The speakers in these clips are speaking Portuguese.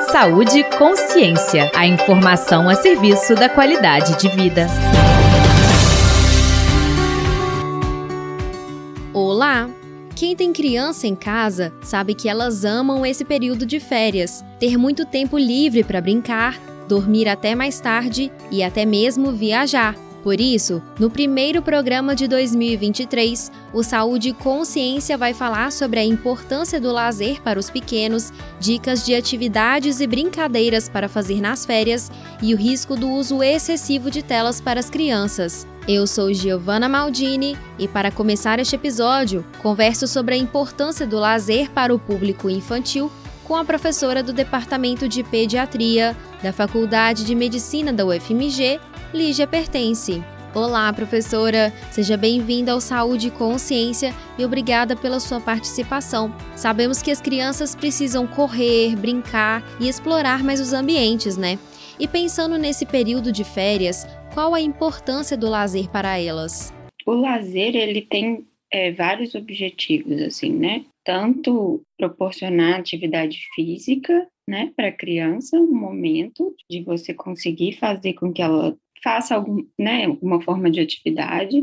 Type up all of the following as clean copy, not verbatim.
Saúde e Consciência. A informação a serviço da qualidade de vida. Olá! Quem tem criança em casa sabe que elas amam esse período de férias, ter muito tempo livre para brincar, dormir até mais tarde e até mesmo viajar. Por isso, no primeiro programa de 2023, o Saúde e Consciência vai falar sobre a importância do lazer para os pequenos, dicas de atividades e brincadeiras para fazer nas férias e o risco do uso excessivo de telas para as crianças. Eu sou Giovana Maldini e, para começar este episódio, converso sobre a importância do lazer para o público infantil com a professora do Departamento de Pediatria da Faculdade de Medicina da UFMG, Lígia Pertence. Olá, professora! Seja bem-vinda ao Saúde e Consciência e obrigada pela sua participação. Sabemos que as crianças precisam correr, brincar e explorar mais os ambientes, né? E pensando nesse período de férias, qual a importância do lazer para elas? O lazer, ele tem vários objetivos, assim, né? Tanto proporcionar atividade física, né, para a criança, um momento de você conseguir fazer com que ela faça alguma forma de atividade,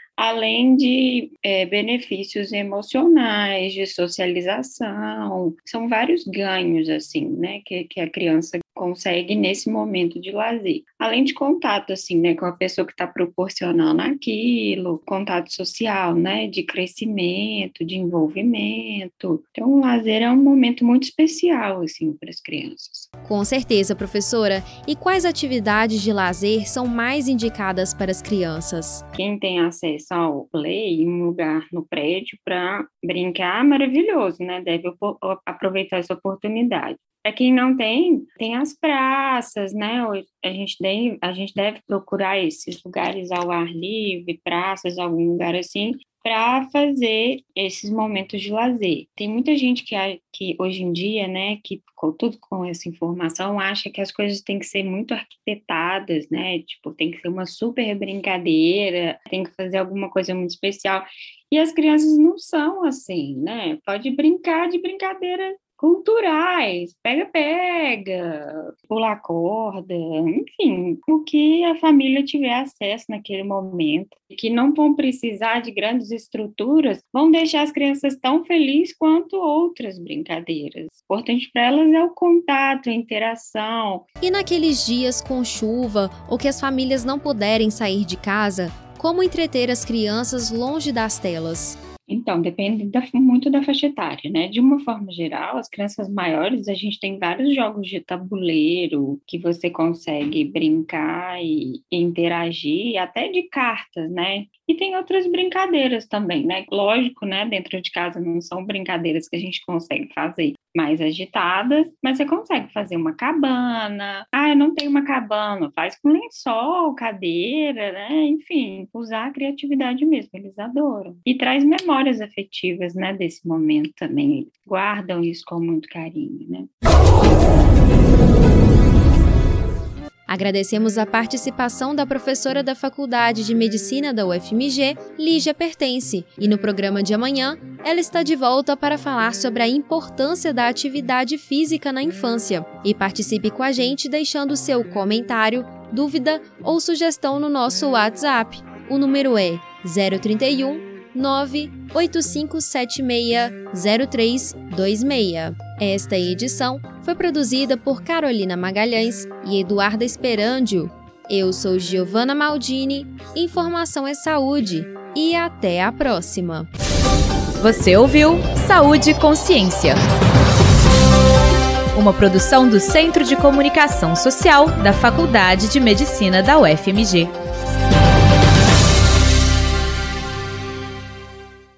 além de benefícios emocionais, de socialização. São vários ganhos, assim, né, que a criança consegue nesse momento de lazer. Além de contato, assim, né, com a pessoa que está proporcionando aquilo, contato social, né, de crescimento, de envolvimento. Então, o lazer é um momento muito especial, assim, para as crianças. Com certeza, professora. E quais atividades de lazer são mais indicadas para as crianças? Quem tem acesso ao play, um lugar no prédio para brincar, maravilhoso, né? Deve aproveitar essa oportunidade. Para quem não tem as praças, né? A gente deve procurar esses lugares ao ar livre, praças, algum lugar assim, para fazer esses momentos de lazer. Tem muita gente que hoje em dia, né, que com essa informação, acha que as coisas têm que ser muito arquitetadas, né? Tipo, tem que ser uma super brincadeira, tem que fazer alguma coisa muito especial. E as crianças não são assim, né? Pode brincar de brincadeira culturais, pega-pega, pular corda, enfim, o que a família tiver acesso naquele momento, que não vão precisar de grandes estruturas, vão deixar as crianças tão felizes quanto outras brincadeiras. O importante para elas é o contato, a interação. E naqueles dias com chuva ou que as famílias não puderem sair de casa, como entreter as crianças longe das telas? Então, depende muito da faixa etária, né? De uma forma geral, as crianças maiores, a gente tem vários jogos de tabuleiro que você consegue brincar e interagir, até de cartas, né? E tem outras brincadeiras também, né? Lógico, né? Dentro de casa não são brincadeiras que a gente consegue fazer mais agitadas, mas você consegue fazer uma cabana. Ah, eu não tenho uma cabana, faz com lençol, cadeira, né? Enfim, usar a criatividade mesmo, eles adoram. E traz memórias afetivas, né, desse momento também. Eles guardam isso com muito carinho, né? Agradecemos a participação da professora da Faculdade de Medicina da UFMG, Lígia Pertence, e no programa de amanhã, ela está de volta para falar sobre a importância da atividade física na infância. E participe com a gente deixando seu comentário, dúvida ou sugestão no nosso WhatsApp. O número é 031 985760326. Esta edição foi produzida por Carolina Magalhães e Eduarda Esperandio. Eu sou Giovana Maldini, informação é saúde e até a próxima. Você ouviu Saúde e Consciência, uma produção do Centro de Comunicação Social da Faculdade de Medicina da UFMG.